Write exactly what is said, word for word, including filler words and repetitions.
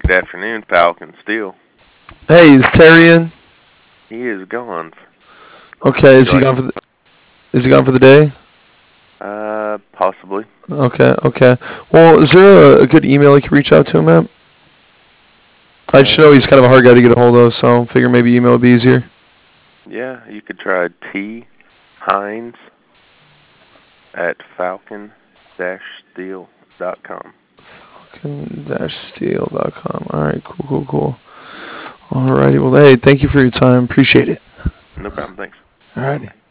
Good afternoon, Falcon Steel. Hey, is Terry in? He is gone. Okay, is he Like, gone for the? Is he gone for the day? uh, possibly. Okay, okay. Well, is there a, a good email I can reach out to him at? I just know he's Uh, kind of a hard guy to get a hold of, so I figure maybe email would be easier. yeah, you could try T Hines at falcon steel dot com. falcon steel dot com. All right, cool, cool, cool. All righty. Well, hey, thank you for your time. Appreciate it. No problem. Thanks. All righty.